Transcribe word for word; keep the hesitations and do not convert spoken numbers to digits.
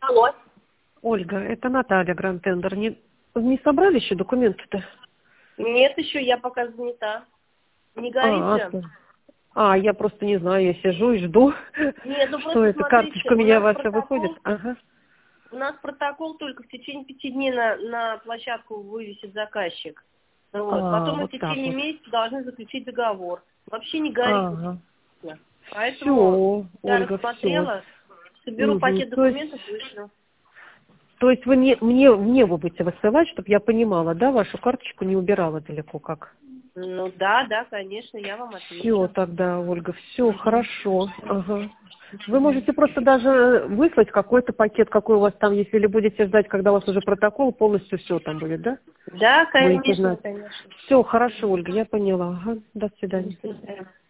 Алло. Ольга, это Наталья, Гранд-Тендер. Не, не собрали еще документы-то? Нет, еще я пока занята. Не горит А, же. а, я просто не знаю, я сижу и жду, Нет, ну что просто эта смотрите, карточка у у меня нас ваша выходит. протокол, Ага. у нас протокол только в течение пяти дней на, на площадку вывесит заказчик. Вот. А, Потом мы в вот так течение вот. месяца должны заключить договор. Вообще не горит. Ага. Поэтому Все, я Ольга, все. рассмотрела, соберу пакет То есть, документов, вышлю. то есть вы мне, мне, мне вы будете высылать, чтобы я понимала, да, вашу карточку не убирала далеко как? Ну да, да, конечно, я вам Все отвечу. тогда, Ольга, все хорошо. Ага. Вы можете просто даже выслать какой-то пакет, какой у вас там есть, или будете ждать, когда у вас уже протокол, полностью все там будет, да? Да, Будете конечно, знать. конечно. Все хорошо, Ольга, я поняла. Ага. До До свидания. свидания.